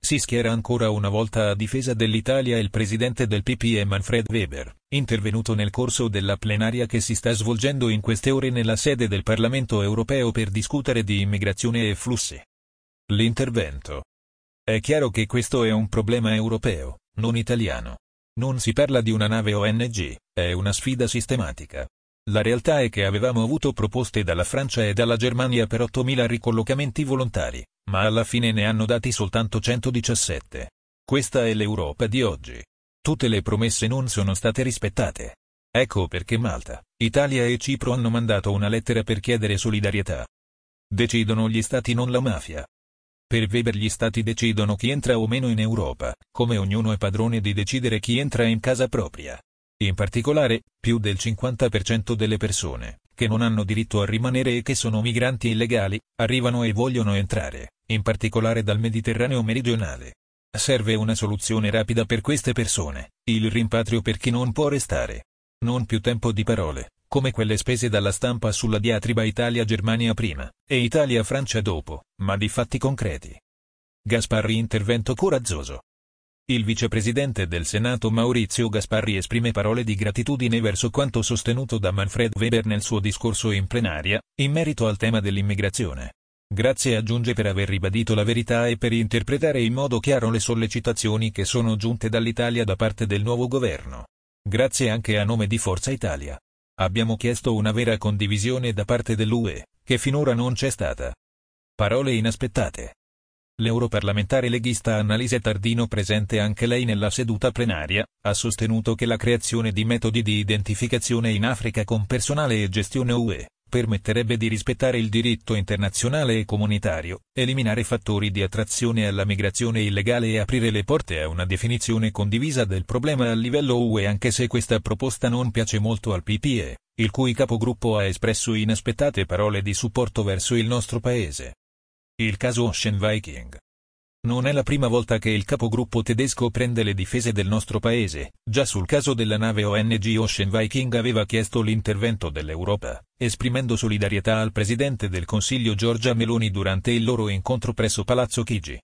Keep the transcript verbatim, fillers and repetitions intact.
Si schiera ancora una volta a difesa dell'Italia il presidente del P P E Manfred Weber, intervenuto nel corso della plenaria che si sta svolgendo in queste ore nella sede del Parlamento europeo per discutere di immigrazione e flussi. L'intervento. È chiaro che questo è un problema europeo, non italiano. Non si parla di una nave O N G, è una sfida sistematica. La realtà è che avevamo avuto proposte dalla Francia e dalla Germania per ottomila ricollocamenti volontari, ma alla fine ne hanno dati soltanto centodiciassette. Questa è l'Europa di oggi. Tutte le promesse non sono state rispettate. Ecco perché Malta, Italia e Cipro hanno mandato una lettera per chiedere solidarietà. Decidono gli stati, non la mafia. Per Weber gli stati decidono chi entra o meno in Europa, come ognuno è padrone di decidere chi entra in casa propria. In particolare, più del cinquanta per cento delle persone, che non hanno diritto a rimanere e che sono migranti illegali, arrivano e vogliono entrare, in particolare dal Mediterraneo meridionale. Serve una soluzione rapida per queste persone, il rimpatrio per chi non può restare. Non più tempo di parole, come quelle spese dalla stampa sulla diatriba Italia-Germania prima, e Italia-Francia dopo, ma di fatti concreti. Gasparri intervento coraggioso. Il vicepresidente del Senato Maurizio Gasparri esprime parole di gratitudine verso quanto sostenuto da Manfred Weber nel suo discorso in plenaria, in merito al tema dell'immigrazione. Grazie, aggiunge, per aver ribadito la verità e per interpretare in modo chiaro le sollecitazioni che sono giunte dall'Italia da parte del nuovo governo. Grazie anche a nome di Forza Italia. Abbiamo chiesto una vera condivisione da parte dell'U E, che finora non c'è stata. Parole inaspettate. L'europarlamentare leghista Annalisa Tardino, presente anche lei nella seduta plenaria, ha sostenuto che la creazione di metodi di identificazione in Africa con personale e gestione U E permetterebbe di rispettare il diritto internazionale e comunitario, eliminare fattori di attrazione alla migrazione illegale e aprire le porte a una definizione condivisa del problema a livello U E, anche se questa proposta non piace molto al P P E, il cui capogruppo ha espresso inaspettate parole di supporto verso il nostro paese. Il caso Ocean Viking. Non è la prima volta che il capogruppo tedesco prende le difese del nostro paese. Già sul caso della nave O N G Ocean Viking aveva chiesto l'intervento dell'Europa, esprimendo solidarietà al presidente del Consiglio Giorgia Meloni durante il loro incontro presso Palazzo Chigi.